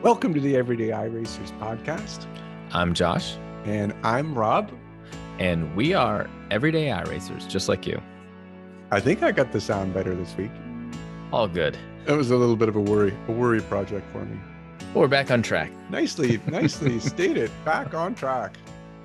Welcome to the Everyday iRacers podcast. I'm Josh. And I'm Rob. And we are Everyday iRacers, just like you. I think I got the sound better this week. All good. It was a little bit of a worry project for me. Well, we're back on track. Nicely stated. Back on track.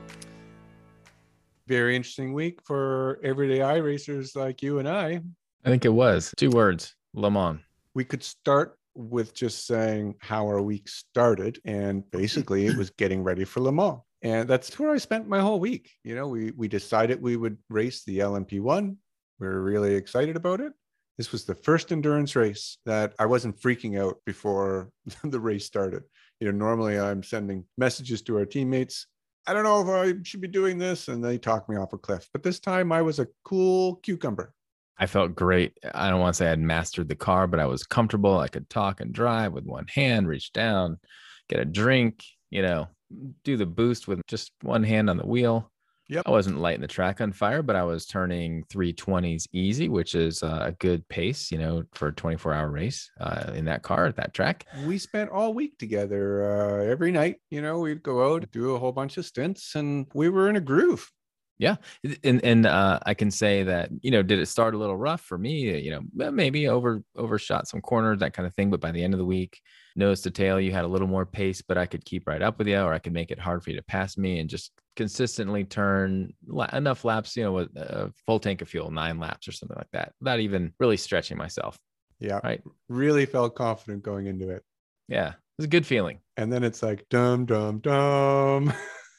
Very interesting week for Everyday iRacers like you and I. I think it was 2 words, Le Mans. We could start with just saying how our week started, and basically it was getting ready for Le Mans. And that's where I spent my whole week. You know, we decided we would race the LMP1. We were really excited about it. This was the first endurance race that I wasn't freaking out before the race started. You know, normally I'm sending messages to our teammates. I don't know if I should be doing this, and they talk me off a cliff. But this time I was a cool cucumber. I felt great. I don't want to say I'd mastered the car, but I was comfortable. I could talk and drive with one hand, reach down, get a drink, do the boost with just one hand on the wheel. Yep. I wasn't lighting the track on fire, but I was turning 320s easy, which is a good pace, for a 24-hour race in that car at that track. We spent all week together every night. We'd go out, do a whole bunch of stints, and we were in a groove. Yeah. And I can say that, did it start a little rough for me? Maybe overshot some corners, that kind of thing. But by the end of the week, nose to tail, you had a little more pace, but I could keep right up with you, or I could make it hard for you to pass me and just consistently turn enough laps, with a full tank of fuel, 9 laps or something like that, without even really stretching myself. Yeah. Right. Really felt confident going into it. Yeah. It was a good feeling. And then it's like, dum, dum, dum.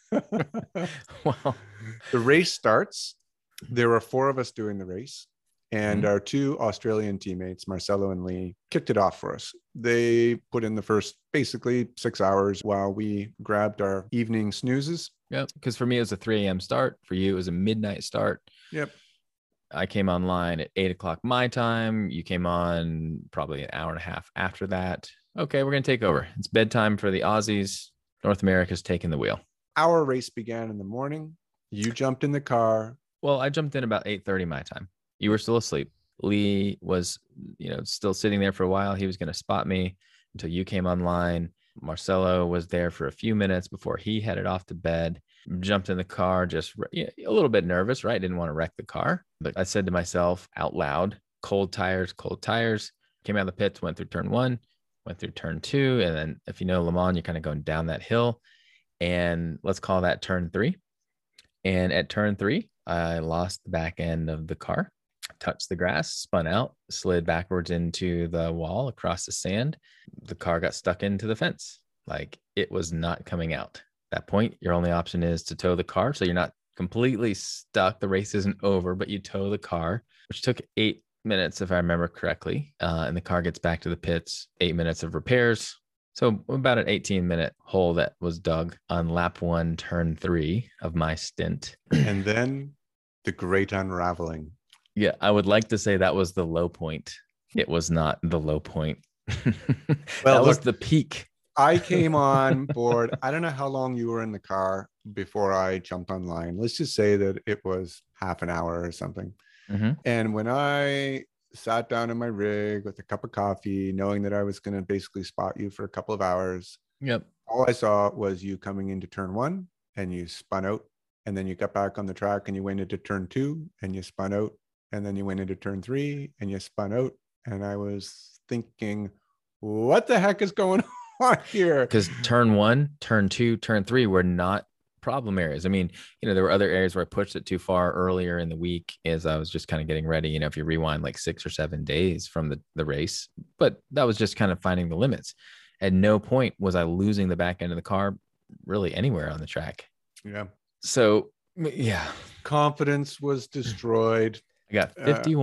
Well, the race starts. There were 4 of us doing the race, and our 2 Australian teammates, Marcelo and Lee, kicked it off for us. They put in the first basically 6 hours while we grabbed our evening snoozes. Yeah, because for me it was a 3 a.m. start. For you it was a midnight start. Yep. I came online at 8 o'clock my time. You came on probably an hour and a half after that. Okay, we're gonna take over. It's bedtime for the Aussies. North America's taking the wheel. Our race began in the morning. You jumped in the car. Well, I jumped in about 8:30 my time. You were still asleep. Lee was, still sitting there for a while. He was going to spot me until you came online. Marcelo was there for a few minutes before he headed off to bed. Jumped in the car, just a little bit nervous, right? Didn't want to wreck the car. But I said to myself out loud, cold tires, cold tires. Came out of the pits, went through turn 1, went through turn 2. And then if you know Le Mans, you're kind of going down that hill. And let's call that turn 3. And at turn 3, I lost the back end of the car, touched the grass, spun out, slid backwards into the wall across the sand. The car got stuck into the fence. Like, it was not coming out. At that point, your only option is to tow the car. So you're not completely stuck. The race isn't over, but you tow the car, which took 8 minutes, if I remember correctly. And the car gets back to the pits, 8 minutes of repairs. So about an 18-minute hole that was dug on lap 1, turn 3 of my stint. And then the great unraveling. Yeah, I would like to say that was the low point. It was not the low point. Well, that was the peak. I came on board. I don't know how long you were in the car before I jumped online. Let's just say that it was half an hour or something. Mm-hmm. And when I sat down in my rig with a cup of coffee, knowing that I was going to basically spot you for a couple of hours. Yep. All I saw was you coming into turn 1 and you spun out, and then you got back on the track and you went into turn 2 and you spun out, and then you went into turn 3 and you spun out. And I was thinking, what the heck is going on here? Because turn 1, turn 2, turn 3 were not problem areas. I mean, there were other areas where I pushed it too far earlier in the week as I was just kind of getting ready, if you rewind like 6 or 7 days from the race, but that was just kind of finding the limits. At no point was I losing the back end of the car really anywhere on the track. Yeah. So yeah. Confidence was destroyed. I got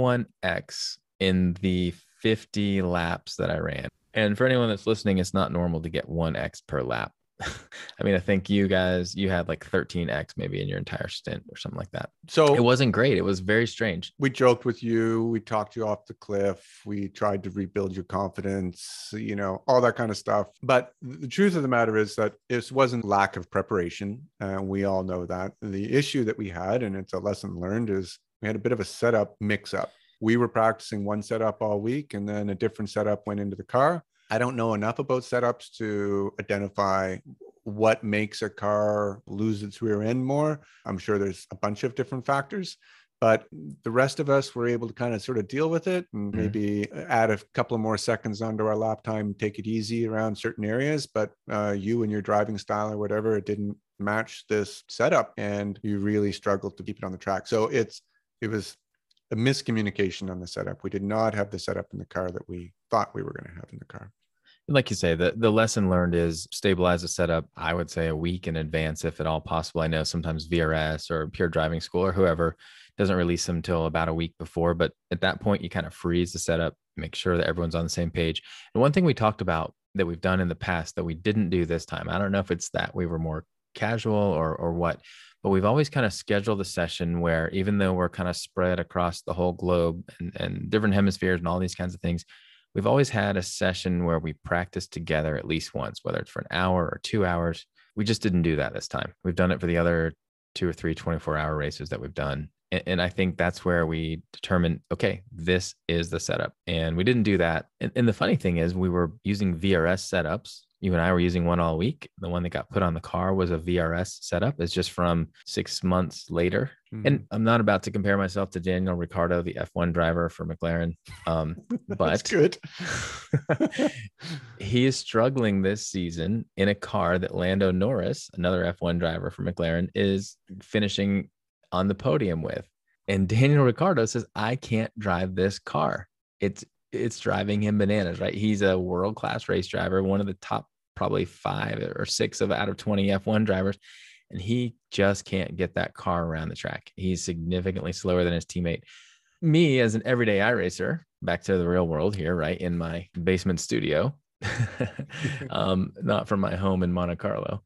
51X in the 50 laps that I ran. And for anyone that's listening, it's not normal to get 1X per lap. I mean, I think you had like 13X maybe in your entire stint or something like that. So it wasn't great. It was very strange. We joked with you. We talked you off the cliff. We tried to rebuild your confidence, all that kind of stuff. But the truth of the matter is that it wasn't lack of preparation. We all know that. The issue that we had, and it's a lesson learned, is we had a bit of a setup mix up. We were practicing one setup all week, and then a different setup went into the car. I don't know enough about setups to identify what makes a car lose its rear end more. I'm sure there's a bunch of different factors, but the rest of us were able to kind of sort of deal with it and maybe add a couple of more seconds onto our lap time, take it easy around certain areas. But you and your driving style or whatever, it didn't match this setup and you really struggled to keep it on the track. So it was a miscommunication on the setup. We did not have the setup in the car that we thought we were going to have in the car. Like you say, the lesson learned is stabilize the setup, I would say a week in advance, if at all possible. I know sometimes VRS or Pure Driving School or whoever doesn't release them until about a week before. But at that point, you kind of freeze the setup, make sure that everyone's on the same page. And one thing we talked about that we've done in the past that we didn't do this time, I don't know if it's that we were more casual or what, but we've always kind of scheduled a session where even though we're kind of spread across the whole globe and different hemispheres and all these kinds of things, we've always had a session where we practice together at least once, whether it's for an hour or 2 hours. We just didn't do that this time. We've done it for the other 2 or 3 24-hour races that we've done. And I think that's where we determined, okay, this is the setup. And we didn't do that. And the funny thing is we were using VRS setups. You and I were using one all week. The one that got put on the car was a VRS setup. It's just from 6 months later. And I'm not about to compare myself to Daniel Ricciardo, the F1 driver for McLaren. But that's good. He is struggling this season in a car that Lando Norris, another F1 driver for McLaren, is finishing on the podium with. And Daniel Ricciardo says, I can't drive this car. It's driving him bananas, right? He's a world-class race driver, one of the top probably 5 or 6 out of 20 F1 drivers. And he just can't get that car around the track. He's significantly slower than his teammate. Me, as an everyday iRacer, back to the real world here, right? In my basement studio, not from my home in Monte Carlo.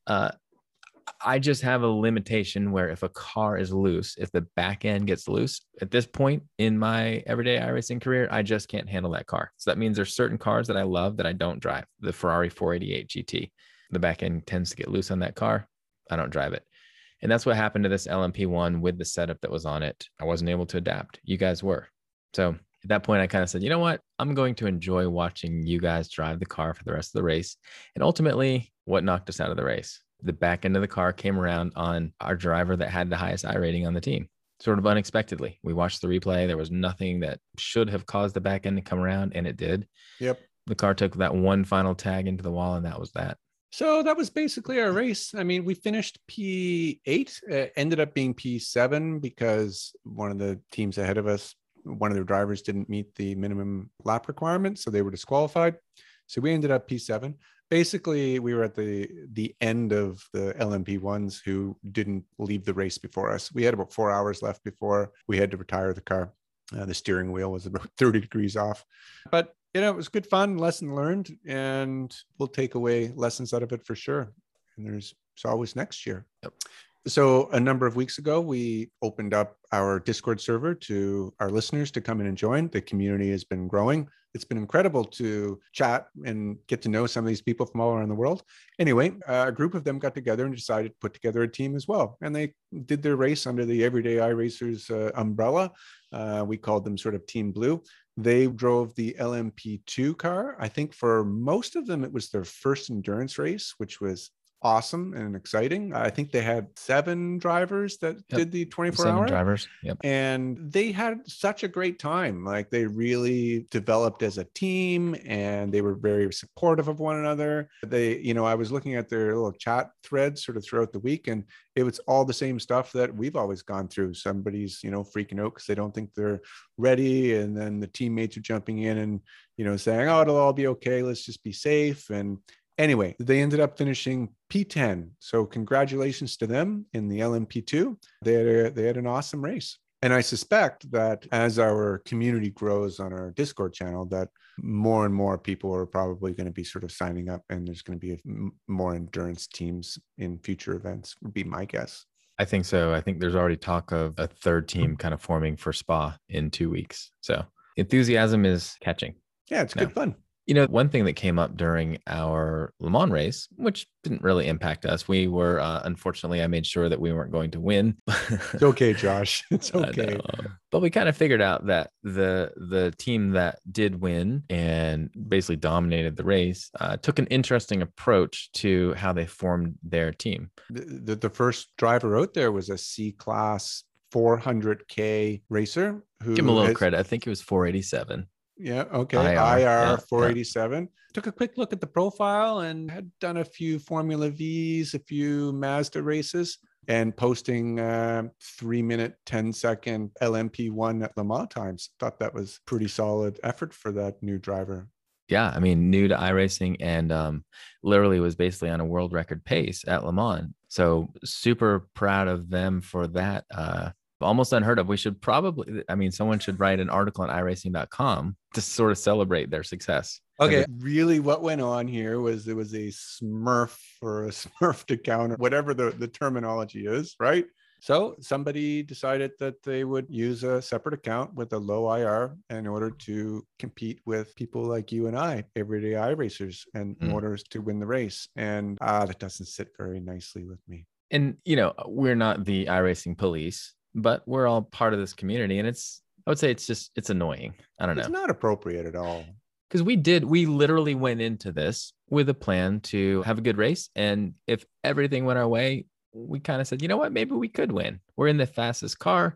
I just have a limitation where if a car is loose, if the back end gets loose, at this point in my everyday iRacing career, I just can't handle that car. So that means there's certain cars that I love that I don't drive. The Ferrari 488 GT, the back end tends to get loose on that car. I don't drive it. And that's what happened to this LMP1 with the setup that was on it. I wasn't able to adapt. You guys were. So at that point, I kind of said, you know what? I'm going to enjoy watching you guys drive the car for the rest of the race. And ultimately, what knocked us out of the race? The back end of the car came around on our driver that had the highest I rating on the team, sort of unexpectedly. We watched the replay. There was nothing that should have caused the back end to come around, and it did. Yep. The car took that one final tag into the wall, and that was that. So that was basically our race. I mean, we finished P8, ended up being P7 because one of the teams ahead of us, one of their drivers didn't meet the minimum lap requirement, so they were disqualified. So we ended up P7. Basically, we were at the end of the LMP1s who didn't leave the race before us. We had about 4 hours left before we had to retire the car. The steering wheel was about 30 degrees off. But, it was good fun, lesson learned, and we'll take away lessons out of it for sure. And there's always next year. Yep. So a number of weeks ago, we opened up our Discord server to our listeners to come in and join. The community has been growing. It's been incredible to chat and get to know some of these people from all around the world. Anyway, a group of them got together and decided to put together a team as well. And they did their race under the Everyday iRacers umbrella. We called them sort of Team Blue. They drove the LMP2 car. I think for most of them, it was their first endurance race, which was awesome and exciting. I think they had 7 drivers that did the 24-hour. 7 drivers. Yep. And they had such a great time. Like, they really developed as a team and they were very supportive of one another. They, I was looking at their little chat threads sort of throughout the week, and it was all the same stuff that we've always gone through. Somebody's, freaking out because they don't think they're ready. And then the teammates are jumping in and, saying, oh, it'll all be okay. Let's just be safe. And anyway, they ended up finishing P10. So congratulations to them in the LMP2. They had an awesome race. And I suspect that as our community grows on our Discord channel, that more and more people are probably going to be sort of signing up, and there's going to be more endurance teams in future events, would be my guess. I think so. I think there's already talk of a third team kind of forming for Spa in 2 weeks. So enthusiasm is catching. Yeah, it's good fun. One thing that came up during our Le Mans race, which didn't really impact us, we were, unfortunately, I made sure that we weren't going to win. It's okay, Josh. It's okay. But we kind of figured out that the team that did win and basically dominated the race took an interesting approach to how they formed their team. The first driver out there was a C-Class 400K racer. Give him a little credit. I think it was 487. Yeah. Okay. IR 487. Yeah. Took a quick look at the profile and had done a few Formula Vs, a few Mazda races, and posting 3-minute, 10-second LMP1 at Le Mans times. Thought that was pretty solid effort for that new driver. Yeah. I mean, new to iRacing and literally was basically on a world record pace at Le Mans. So super proud of them for that. Almost unheard of. We should probably, someone should write an article on iRacing.com to sort of celebrate their success. Okay. Really what went on here was there was a Smurf or a Smurfed account or whatever the terminology is, right? So somebody decided that they would use a separate account with a low IR in order to compete with people like you and I, everyday iRacers, and in order to win the race. And that doesn't sit very nicely with me. And, we're not the iRacing police, but we're all part of this community. And I would say it's annoying. I don't know. It's not appropriate at all. Because we literally went into this with a plan to have a good race. And if everything went our way, we kind of said, you know what, maybe we could win. We're in the fastest car.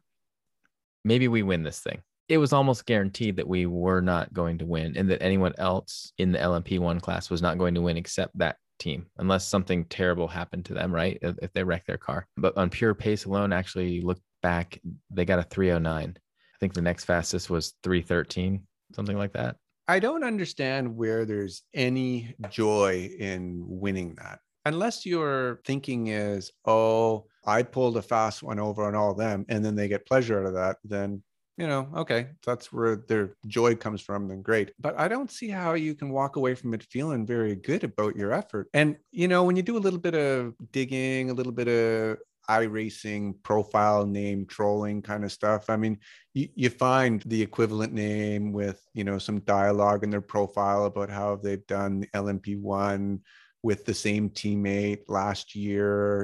Maybe we win this thing. It was almost guaranteed that we were not going to win and that anyone else in the LMP1 class was not going to win except that team, unless something terrible happened to them, right? If they wrecked their car. But on pure pace alone, actually look back, they got a 309. I think the next fastest was 313, something like that. I don't understand where there's any joy in winning that. Unless your thinking is, oh, I pulled a fast one over on all of them, and then they get pleasure out of that, then, okay, that's where their joy comes from, then great. But I don't see how you can walk away from it feeling very good about your effort. And, when you do a little bit of digging, a little bit of iRacing profile name trolling kind of stuff. You find the equivalent name with, some dialogue in their profile about how they've done the LMP1 with the same teammate last year.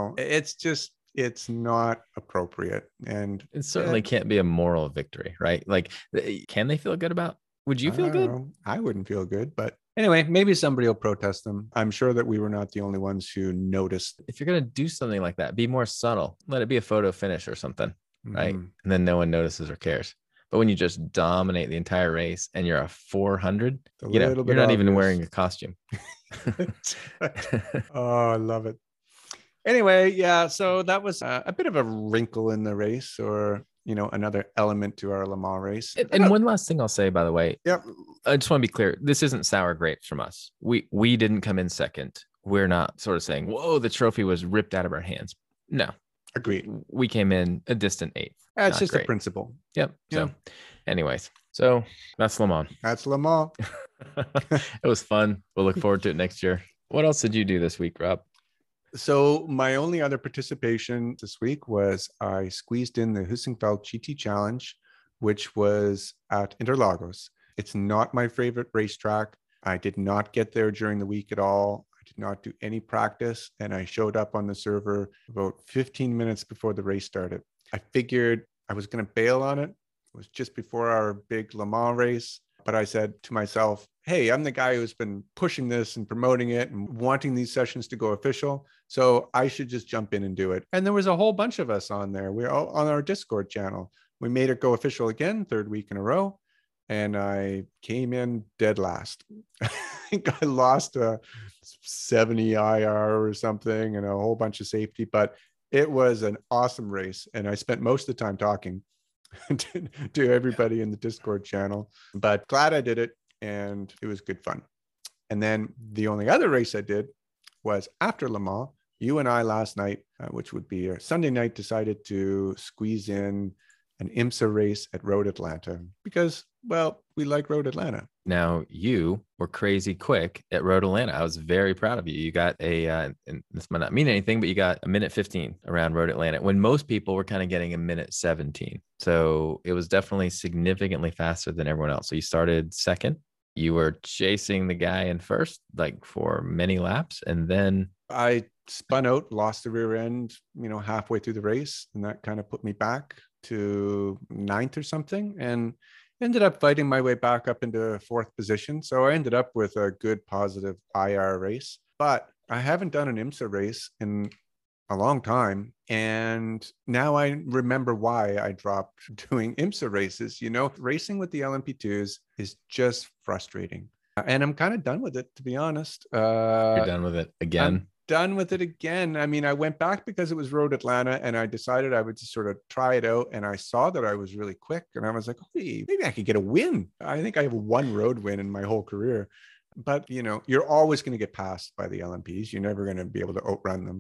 It's not appropriate. And it certainly can't be a moral victory, right? Like, can they feel good about? Would you feel good? I wouldn't feel good, but anyway, maybe somebody will protest them. I'm sure that we were not the only ones who noticed. If you're going to do something like that, be more subtle. Let it be a photo finish or something, right? And then no one notices or cares. But when you just dominate the entire race and you're a 400, you're not even wearing a costume. Oh, I love it. Anyway, yeah, so that was a bit of a wrinkle in the race, or another element to our Le Mans race. And one last thing I'll say, by the way, yeah, I just want to be clear. This isn't sour grapes from us. We didn't come in second. We're not sort of saying, whoa, the trophy was ripped out of our hands. No. Agreed. We came in a distant 8th. It's just a principle. Yep. So anyways, so that's Le Mans. That's Le Mans. It was fun. We'll look forward to it next year. What else did you do this week, Rob? So my only other participation this week was I squeezed in the Hussenfeld GT Challenge, which was at Interlagos. It's not my favorite racetrack. I did not get there during the week at all. I did not do any practice, and I showed up on the server about 15 minutes before the race started. I figured I was going to bail on it. It was just before our big Le Mans race. But I said to myself, hey, I'm the guy who's been pushing this and promoting it and wanting these sessions to go official. So I should just jump in and do it. And there was a whole bunch of us on there. We're all on our Discord channel. We made it go official again, 3rd week in a row. And I came in dead last. I think I lost a 70 IR or something and a whole bunch of safety, but it was an awesome race. And I spent most of the time talking to everybody in the Discord channel, but glad I did it. And it was good fun. And then the only other race I did was after Le Mans. You and I last night, which would be a Sunday night, decided to squeeze in an IMSA race at Road Atlanta because, well, we like Road Atlanta. Now, you were crazy quick at Road Atlanta. I was very proud of you. You got and this might not mean anything, but you got a minute 15 around Road Atlanta when most people were kind of getting a minute 17. So it was definitely significantly faster than everyone else. So you started second. You were chasing the guy in first, like for many laps, and then I spun out, lost the rear end, halfway through the race, and that kind of put me back to ninth or something, and ended up fighting my way back up into fourth position. So I ended up with a good positive IR race, but I haven't done an IMSA race in a long time. And now I remember why I dropped doing IMSA races. Racing with the LMP2s is just frustrating. And I'm kind of done with it, to be honest. you're done with it again. I'm done with it again. I mean, I went back because it was Road Atlanta, and I decided I would just sort of try it out. And I saw that I was really quick, and I was like, hey, maybe I could get a win. I think I have one road win in my whole career. But, you're always going to get passed by the LMPs. You're never going to be able to outrun them.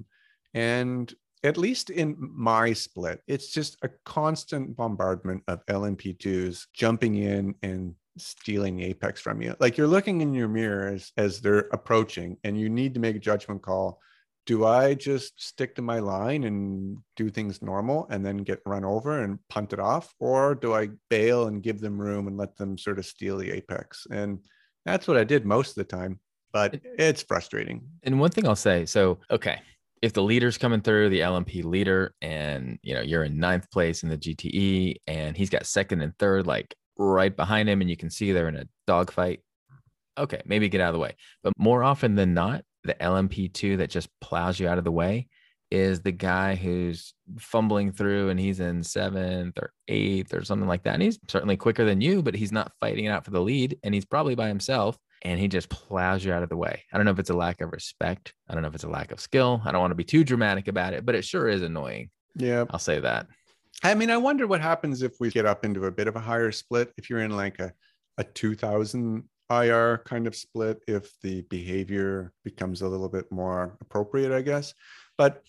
And at least in my split, it's just a constant bombardment of LMP2s jumping in and stealing the apex from you. Like, you're looking in your mirror as they're approaching, and you need to make a judgment call. Do I just stick to my line and do things normal and then get run over and punt it off? Or do I bail and give them room and let them sort of steal the apex? And that's what I did most of the time, but it's frustrating. And one thing I'll say, so, okay, if the leader's coming through, the LMP leader, and you're in ninth place in the GTE, and he's got second and third, like right behind him, and you can see they're in a dogfight. Okay, maybe get out of the way. But more often than not, the LMP2 that just plows you out of the way is the guy who's fumbling through, and he's in seventh or eighth or something like that. And he's certainly quicker than you, but he's not fighting it out for the lead, and he's probably by himself. And he just plows you out of the way. I don't know if it's a lack of respect. I don't know if it's a lack of skill. I don't want to be too dramatic about it, but it sure is annoying. Yeah. I'll say that. I mean, I wonder what happens if we get up into a bit of a higher split. If you're in like a 2000 IR kind of split, if the behavior becomes a little bit more appropriate, I guess. But,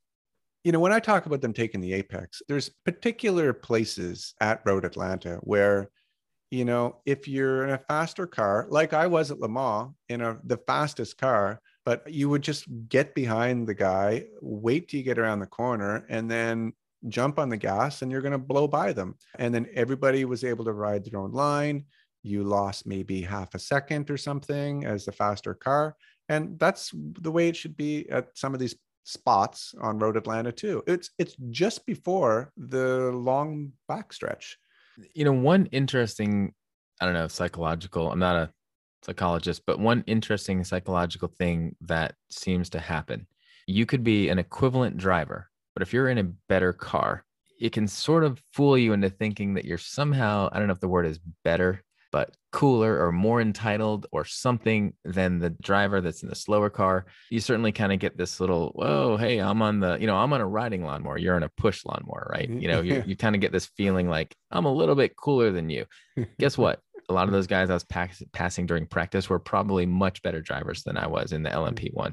when I talk about them taking the apex, there's particular places at Road Atlanta where, if you're in a faster car, like I was at Le Mans, the fastest car, but you would just get behind the guy, wait till you get around the corner, and then jump on the gas, and you're going to blow by them. And then everybody was able to ride their own line. You lost maybe half a second or something as the faster car. And that's the way it should be at some of these spots on Road Atlanta too. It's just before the long backstretch. One interesting, I don't know, psychological, I'm not a psychologist, but one interesting psychological thing that seems to happen. You could be an equivalent driver, but if you're in a better car, it can sort of fool you into thinking that you're somehow, I don't know if the word is better, but cooler or more entitled or something than the driver that's in the slower car. You certainly kind of get this little, whoa, hey, I'm on a riding lawnmower. You're in a push lawnmower, right? You kind of get this feeling like I'm a little bit cooler than you. Guess what? A lot of those guys I was passing during practice were probably much better drivers than I was in the LMP1.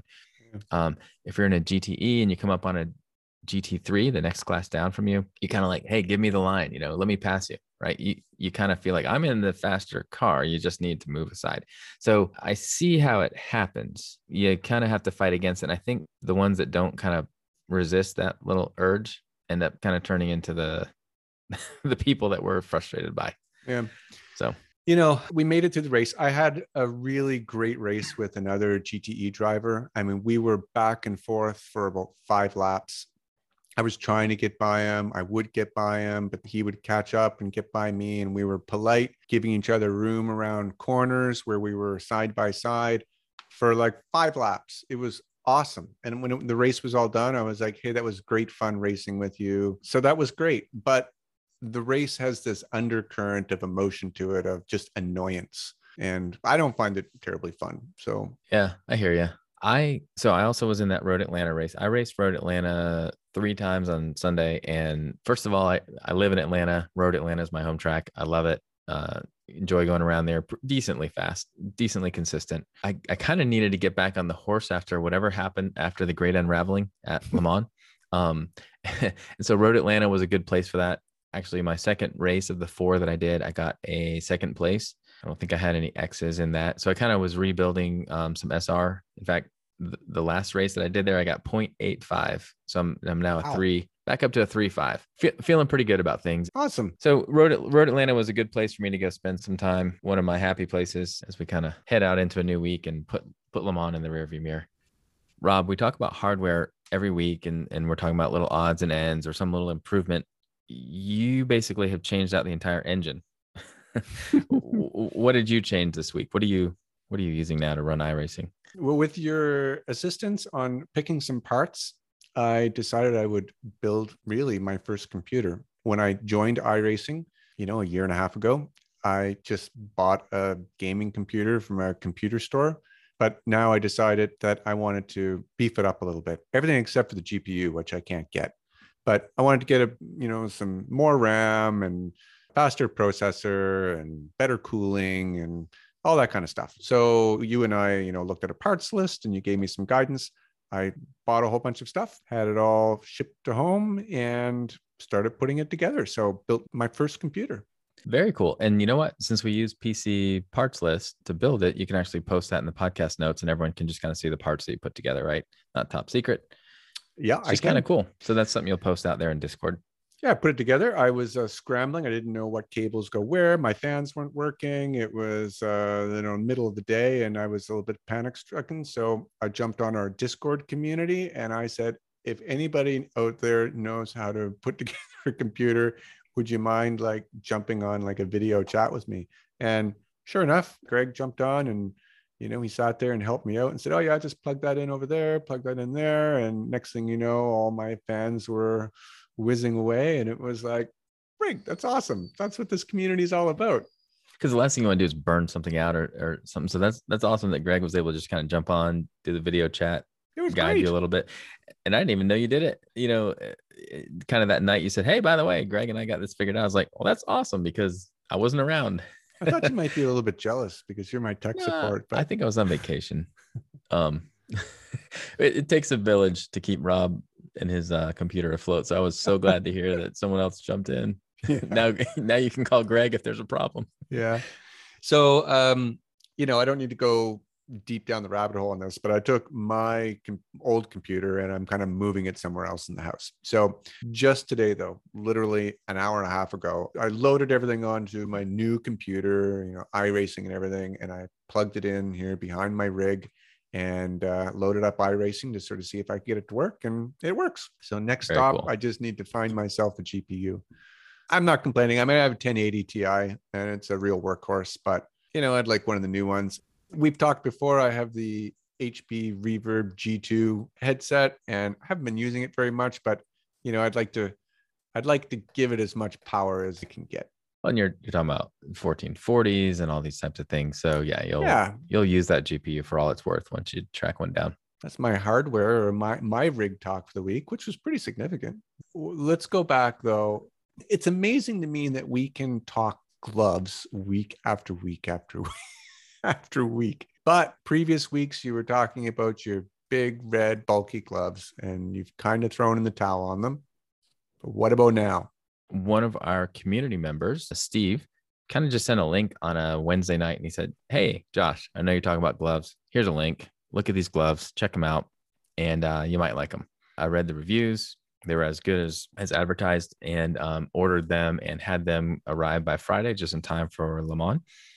If you're in a GTE and you come up on a GT3, the next class down from you, you kind of like, hey, give me the line, let me pass you, right? You kind of feel like I'm in the faster car. You just need to move aside. So I see how it happens. You kind of have to fight against it. And I think the ones that don't kind of resist that little urge end up kind of turning into the people that we're frustrated by. Yeah. So, we made it to the race. I had a really great race with another GTE driver. I mean, we were back and forth for about 5 laps. I was trying to get by him. I would get by him, but he would catch up and get by me. And we were polite, giving each other room around corners where we were side by side for like 5 laps. It was awesome. And when the race was all done, I was like, hey, that was great fun racing with you. So that was great. But the race has this undercurrent of emotion to it, of just annoyance. And I don't find it terribly fun. So yeah, I hear you. I also was in that Road Atlanta race. I raced Road Atlanta 3 times on Sunday. And first of all, I live in Atlanta. Road Atlanta is my home track. I love it. Enjoy going around there. Decently fast, decently consistent. I kind of needed to get back on the horse after whatever happened after the Great Unraveling at Le Mans. And so Road Atlanta was a good place for that. Actually, my second race of the 4 that I did, I got a second place. I don't think I had any X's in that. So I kind of was rebuilding some SR. In fact, the last race that I did there, I got 0.85. So I'm now a 3 back up to a 3.5. Feeling pretty good about things. Awesome. So Road Atlanta was a good place for me to go spend some time. One of my happy places as we kind of head out into a new week and put Le Mans in the rearview mirror. Rob, we talk about hardware every week, and we're talking about little odds and ends or some little improvement. You basically have changed out the entire engine. What did you change this week? What are you using now to run iRacing? Well, with your assistance on picking some parts, I decided I would build really my first computer. When I joined iRacing, a year and a half ago, I just bought a gaming computer from a computer store. But now I decided that I wanted to beef it up a little bit. Everything except for the GPU, which I can't get. But I wanted to get some more RAM and faster processor and better cooling and all that kind of stuff. So you and I, looked at a parts list and you gave me some guidance. I bought a whole bunch of stuff, had it all shipped to home and started putting it together. So built my first computer. Very cool. And you know what? Since we use PC parts list to build it, you can actually post that in the podcast notes and everyone can just kind of see the parts that you put together, right? Not top secret. Yeah, it's kind of cool. So that's something you'll post out there in Discord. Yeah, I put it together. I was scrambling. I didn't know what cables go where. My fans weren't working. It was, middle of the day and I was a little bit panic stricken. So I jumped on our Discord community and I said, if anybody out there knows how to put together a computer, would you mind like jumping on like a video chat with me? And sure enough, Greg jumped on and, he sat there and helped me out and said, oh yeah, just plug that in over there, plug that in there. And next thing you know, all my fans were whizzing away. And it was like, Greg, that's awesome. That's what this community is all about. Because the last thing you want to do is burn something out or something. So that's awesome that Greg was able to just kind of jump on, do the video chat. It was guide great. You a little bit. And I didn't even know you did it. Kind of that night you said, hey, by the way, Greg and I got this figured out. I was like, well, that's awesome because I wasn't around. I thought you might be a little bit jealous because you're my tech support. But I think I was on vacation. It takes a village to keep Rob and his computer afloat. So I was so glad to hear that someone else jumped in. Yeah. Now you can call Greg if there's a problem. Yeah. So, I don't need to go deep down the rabbit hole on this, but I took my old computer and I'm kind of moving it somewhere else in the house. So just today, though, literally an hour and a half ago, I loaded everything onto my new computer, iRacing and everything, and I plugged it in here behind my rig and loaded up iRacing to sort of see if I could get it to work, and it works. So next Very stop, cool. I just need to find myself a GPU. I'm not complaining. I mean, I have a 1080 Ti and it's a real workhorse, but I'd like one of the new ones. We've talked before. I have the HP Reverb G2 headset and I haven't been using it very much, but I'd like to give it as much power as it can get. Well, and you're talking about 1440s and all these types of things. So you'll use that GPU for all it's worth once you track one down. That's my hardware or my rig talk for the week, which was pretty significant. Let's go back though. It's amazing to me that we can talk gloves week after week after week after week. But previous weeks, you were talking about your big red bulky gloves and you've kind of thrown in the towel on them. But what about now? One of our community members, Steve, kind of just sent a link on a Wednesday night and he said, hey, Josh, I know you're talking about gloves. Here's a link. Look at these gloves, check them out, and you might like them. I read the reviews. They were as good as advertised and ordered them and had them arrive by Friday, just in time for Le Mans.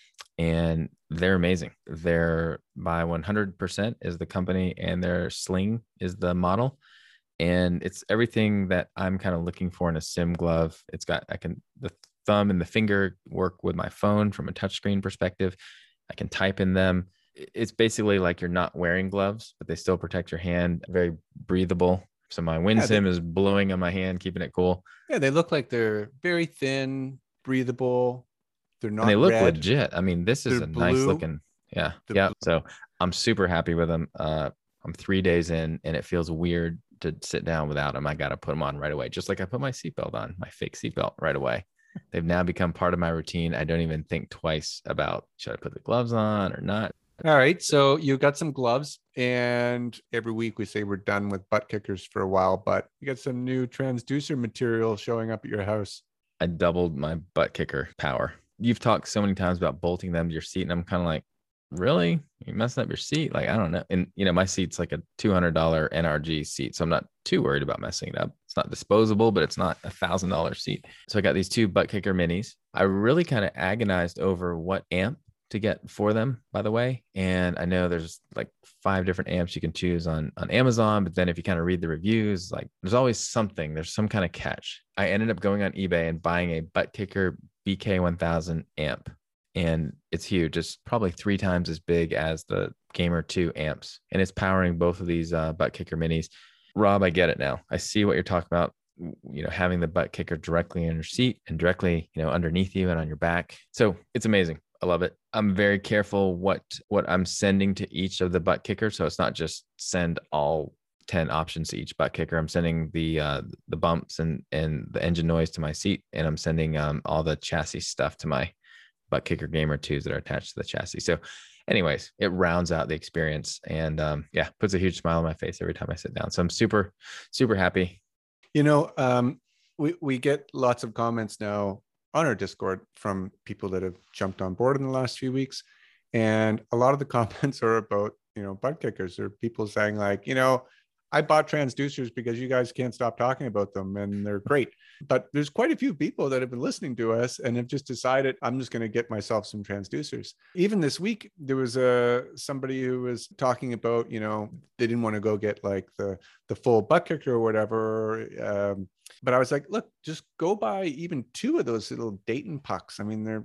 And they're amazing. They're by 100% is the company and their sling is the model. And it's everything that I'm kind of looking for in a sim glove. It's got, the thumb and the finger work with my phone from a touchscreen perspective. I can type in them. It's basically like you're not wearing gloves, but they still protect your hand. Very breathable. So my WinSim is blowing on my hand, keeping it cool. Yeah, they look like they're very thin, breathable. They're not. And they look red. legit. I mean, this is a nice looking. Yeah. Yeah. So I'm super happy with them. I'm 3 days in and it feels weird to sit down without them. I got to put them on right away. Just like I put my seatbelt on, my fake seatbelt right away. They've now become part of my routine. I don't even think twice about should I put the gloves on or not. All right. So you got some gloves and every week we say we're done with butt kickers for a while, but you got some new transducer material showing up at your house. I doubled my butt kicker power. You've talked so many times about bolting them to your seat and I'm kind of like, really? You're messing up your seat? Like, I don't know. And, my seat's like a $200 NRG seat. So I'm not too worried about messing it up. It's not disposable, but it's not $1,000 seat. So I got these two butt kicker minis. I really kind of agonized over what amp to get for them, by the way. And I know there's like 5 different amps you can choose on Amazon, but then if you kind of read the reviews, like there's always something, there's some kind of catch. I ended up going on eBay and buying a butt kicker BK1000 amp. And it's huge. It's probably 3 times as big as the Gamer 2 amps. And it's powering both of these butt kicker minis. Rob, I get it now. I see what you're talking about. Having the butt kicker directly in your seat and directly, underneath you and on your back. So it's amazing. I love it. I'm very careful what I'm sending to each of the butt kickers. So it's not just send all 10 options to each butt kicker. I'm sending the bumps and the engine noise to my seat, and I'm sending all the chassis stuff to my butt kicker Gamer 2s that are attached to the chassis. So anyways, it rounds out the experience and puts a huge smile on my face every time I sit down. So I'm super, super happy. We get lots of comments now on our Discord from people that have jumped on board in the last few weeks. And a lot of the comments are about, butt kickers, or people saying like, I bought transducers because you guys can't stop talking about them and they're great. But there's quite a few people that have been listening to us and have just decided, I'm just going to get myself some transducers. Even this week, there was somebody who was talking about, they didn't want to go get like the full butt kicker or whatever. But I was like, look, just go buy even 2 of those little Dayton pucks. I mean, they're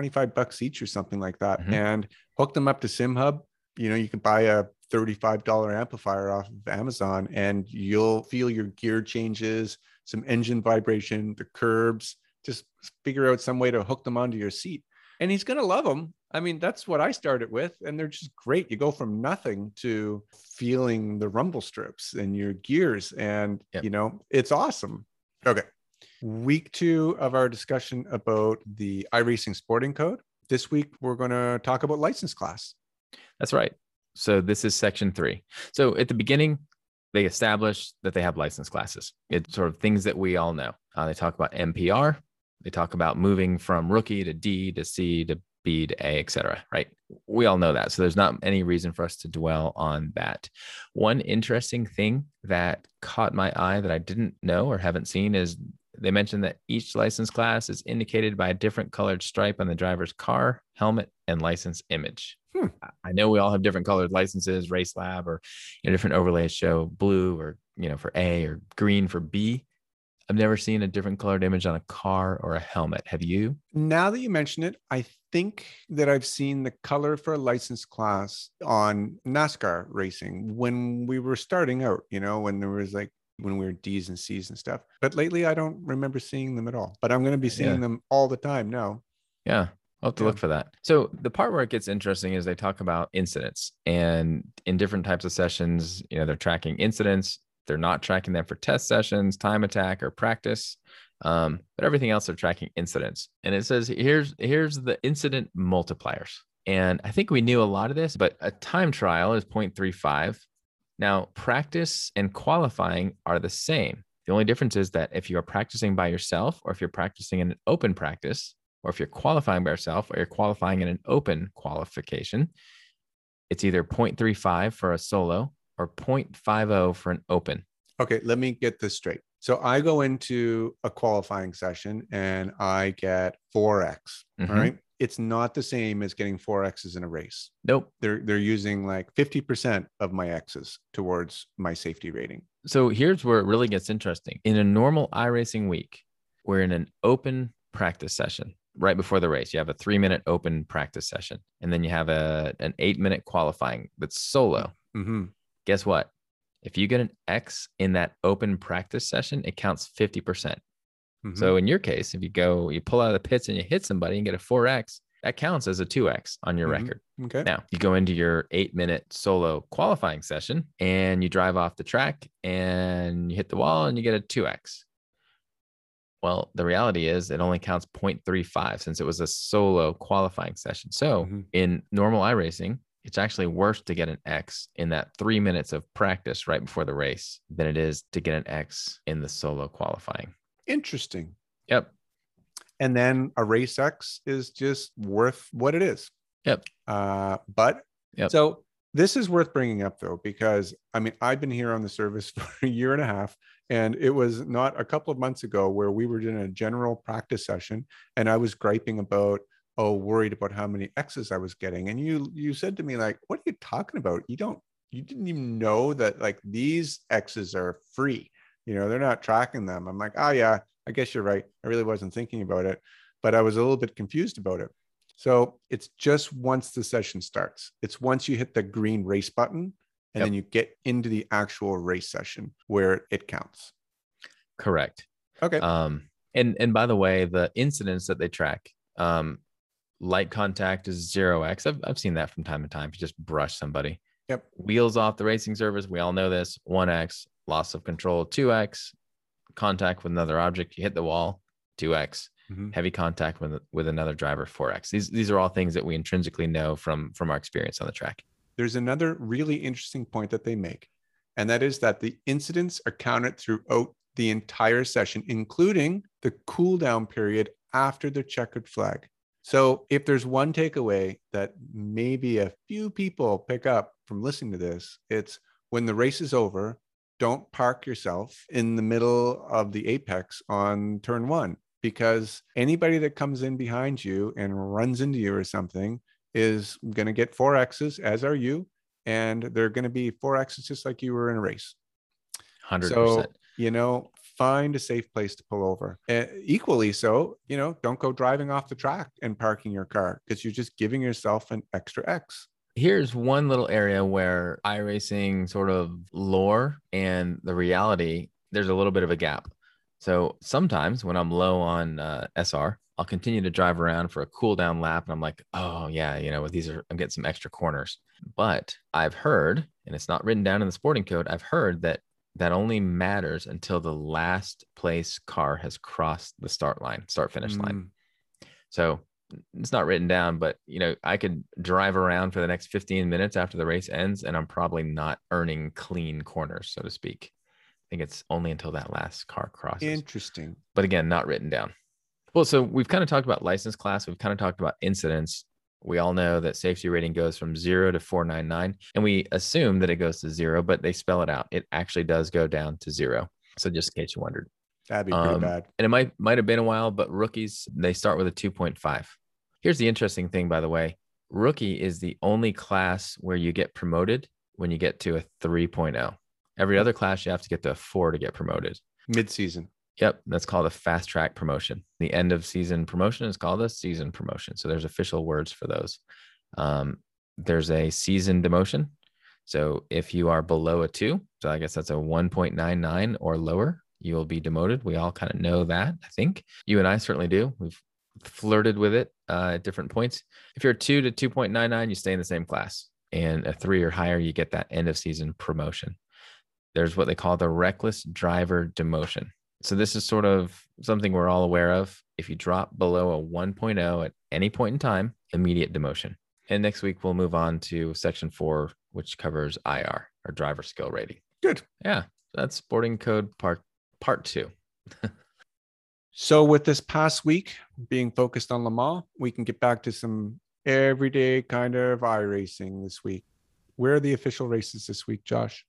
$25 each or something like that, and hook them up to SimHub. You can buy a $35 amplifier off of Amazon and you'll feel your gear changes, some engine vibration, the curbs. Just figure out some way to hook them onto your seat. And he's going to love them. I mean, that's what I started with. And they're just great. You go from nothing to feeling the rumble strips in your gears. And, it's awesome. Okay. Week 2 of our discussion about the iRacing Sporting Code. This week, we're going to talk about license class. That's right. So this is section 3. So at the beginning, they establish that they have license classes. It's sort of things that we all know. They talk about MPR. They talk about moving from rookie to D to C to B to A, et cetera, right? We all know that. So there's not any reason for us to dwell on that. One interesting thing that caught my eye that I didn't know or haven't seen is they mentioned that each license class is indicated by a different colored stripe on the driver's car, helmet, and license image. I know we all have different colored licenses, Race Lab, or different overlays show blue or, for A, or green for B. I've never seen a different colored image on a car or a helmet. Have you? Now that you mention it, I think that I've seen the color for a license class on NASCAR racing when we were starting out, when there was when we were D's and C's and stuff. But lately, I don't remember seeing them at all. But I'm going to be seeing them all the time now. Yeah. I'll have to look for that. So the part where it gets interesting is they talk about incidents, and in different types of sessions, they're tracking incidents. They're not tracking them for test sessions, time attack, or practice. But everything else, they're tracking incidents. And it says, here's the incident multipliers. And I think we knew a lot of this, but a time trial is 0.35. Now, practice and qualifying are the same. The only difference is that if you are practicing by yourself, or if you're practicing in an open practice, or if you're qualifying by yourself, or you're qualifying in an open qualification, it's either 0.35 for a solo or 0.50 for an open. Okay, let me get this straight. So I go into a qualifying session and I get 4x, all right? It's not the same as getting 4x's in a race. Nope. They're using like 50% of my x's towards my safety rating. So here's where it really gets interesting. In a normal iRacing week, we're in an open practice session. Right before the race, you have a 3-minute open practice session, and then you have an 8-minute qualifying that's solo. Guess what? If you get an X in that open practice session, it counts 50%. So in your case, if you pull out of the pits and you hit somebody and get a 4X, that counts as a 2X on your record. Okay. Now you go into your 8-minute solo qualifying session and you drive off the track and you hit the wall and you get a 2X. Well, the reality is it only counts 0.35 since it was a solo qualifying session. So in normal iRacing, it's actually worse to get an X in that 3 minutes of practice right before the race than it is to get an X in the solo qualifying. Interesting. Yep. And then a race X is just worth what it is. Yep. But Yep. so this is worth bringing up though, because I mean, I've been here on the service for a year and a half, and it was not a couple of months ago where we were doing a general practice session and I was griping about, oh, worried about how many X's I was getting. And you said to me, like, what are you talking about? You didn't even know that like these X's are free. They're not tracking them. I'm like, oh yeah, I guess you're right. I really wasn't thinking about it, but I was a little bit confused about it. So it's just once the session starts. It's once you hit the green race button and then you get into the actual race session where it counts. Correct. Okay. And by the way, the incidents that they track, light contact is 0x. I've seen that from time to time. You just brush somebody. Yep. Wheels off the racing surface. We all know this. 1x. Loss of control. 2x. Contact with another object. You hit the wall. 2x. Mm-hmm. Heavy contact with another driver. 4x. These are all things that we intrinsically know from our experience on the track. There's another really interesting point that they make, and that is that the incidents are counted throughout the entire session, including the cool down period after the checkered flag. So if there's one takeaway that maybe a few people pick up from listening to this, it's when the race is over, don't park yourself in the middle of the apex on turn 1, because anybody that comes in behind you and runs into you or something is going to get 4Xs, as are you, and they're going to be 4Xs just like you were in a race. 100%. So, find a safe place to pull over. Equally so, don't go driving off the track and parking your car, because you're just giving yourself an extra X. Here's one little area where iRacing sort of lore and the reality, there's a little bit of a gap. So sometimes when I'm low on SR, I'll continue to drive around for a cool down lap. And I'm like, oh yeah, I'm getting some extra corners. But I've heard, and it's not written down in the sporting code, I've heard that only matters until the last place car has crossed the start finish line. So it's not written down, but I could drive around for the next 15 minutes after the race ends, and I'm probably not earning clean corners, so to speak. I think it's only until that last car crosses. Interesting. But again, not written down. Well, so we've kind of talked about license class. We've kind of talked about incidents. We all know that safety rating goes from 0 to 499, and we assume that it goes to 0, but they spell it out. It actually does go down to 0. So just in case you wondered. That'd be pretty bad. And it might have been a while, but rookies, they start with a 2.5. Here's the interesting thing, by the way. Rookie is the only class where you get promoted when you get to a 3.0. Every other class, you have to get to a 4 to get promoted. Mid-season. Yep. That's called a fast track promotion. The end of season promotion is called a season promotion. So there's official words for those. There's a season demotion. So if you are below a 2, so I guess that's a 1.99 or lower, you will be demoted. We all kind of know that, I think. You and I certainly do. We've flirted with it at different points. If you're a 2 to 2.99, you stay in the same class. And a 3 or higher, you get that end of season promotion. There's what they call the reckless driver demotion. So this is sort of something we're all aware of. If you drop below a 1.0 at any point in time, immediate demotion. And next week, we'll move on to section 4, which covers IR, or driver skill rating. Good. Yeah. That's sporting code part 2. So with this past week being focused on Le Mans, we can get back to some everyday kind of iRacing this week. Where are the official races this week, Josh?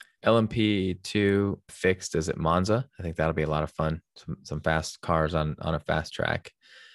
LMP2 fixed is at Monza. I think that'll be a lot of fun. Some fast cars on a fast track.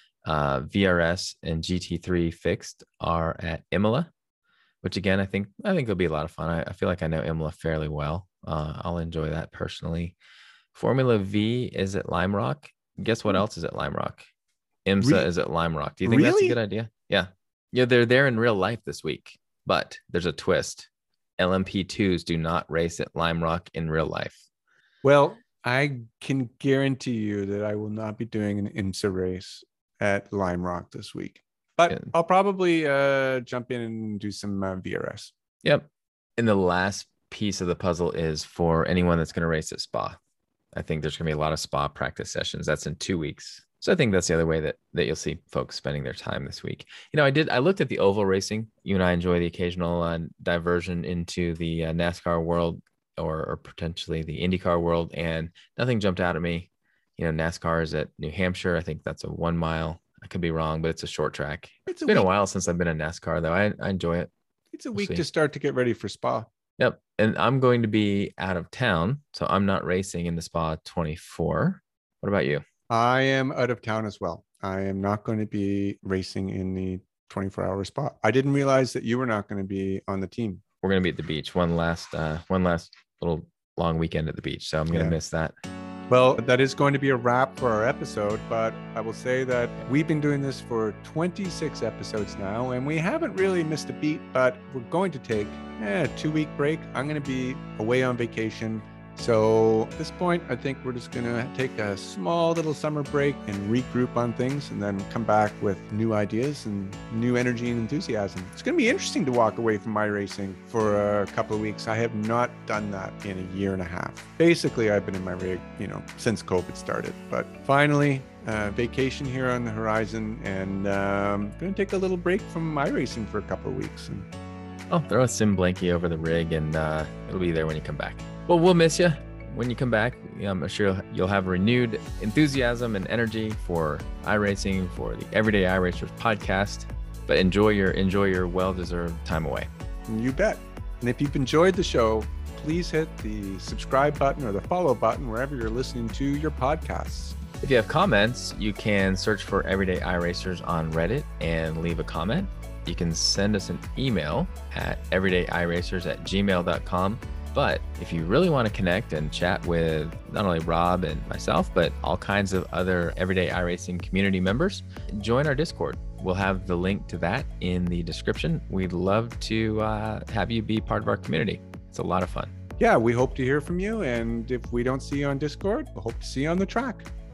VRS and GT3 fixed are at Imola, which again, I think it'll be a lot of fun. I feel like I know Imola fairly well. I'll enjoy that personally. Formula V is at Lime Rock. Guess what else is at Lime Rock? IMSA is at Lime Rock. Do you think that's a good idea? Yeah. Yeah, they're there in real life this week, but there's a twist. LMP2s do not race at Lime Rock in real life. Well, I can guarantee you that I will not be doing an IMSA race at Lime Rock this week, but I'll probably jump in and do some VRS. Yep. And the last piece of the puzzle is for anyone that's going to race at Spa. I think there's going to be a lot of Spa practice sessions. That's in 2 weeks. So I think that's the other way that you'll see folks spending their time this week. I looked at the oval racing. You and I enjoy the occasional diversion into the NASCAR world or potentially the IndyCar world, and nothing jumped out at me. NASCAR is at New Hampshire. I think that's a 1 mile. I could be wrong, but it's a short track. It's It's been a while since I've been in NASCAR, though. I enjoy it. It's a We'll week see. to start to get ready for Spa. Yep. And I'm going to be out of town, so I'm not racing in the Spa 24. What about you? I am out of town as well. I am not going to be racing in the 24-hour Spa. I didn't realize that you were not going to be on the team. We're going to be at the beach one last little long weekend at the beach, so I'm going to miss that. Well, that is going to be a wrap for our episode, but I will say that we've been doing this for 26 episodes now, and we haven't really missed a beat, but we're going to take a 2-week break. I'm going to be away on vacation. So at this point, I think we're just going to take a small little summer break and regroup on things and then come back with new ideas and new energy and enthusiasm. It's going to be interesting to walk away from iRacing for a couple of weeks. I have not done that in a year and a half. Basically, I've been in my rig, since COVID started. But finally, vacation here on the horizon, and I'm going to take a little break from iRacing for a couple of weeks. And I'll throw a sim blankie over the rig, and it'll be there when you come back. Well, we'll miss you when you come back. I'm sure you'll have renewed enthusiasm and energy for iRacing, for the Everyday iRacers podcast. But enjoy your well-deserved time away. You bet. And if you've enjoyed the show, please hit the subscribe button or the follow button wherever you're listening to your podcasts. If you have comments, you can search for Everyday iRacers on Reddit and leave a comment. You can send us an email at everydayiracers@gmail.com. But if you really want to connect and chat with not only Rob and myself, but all kinds of other Everyday iRacing community members, join our Discord. We'll have the link to that in the description. We'd love to have you be part of our community. It's a lot of fun. Yeah, we hope to hear from you. And if we don't see you on Discord, we hope to see you on the track.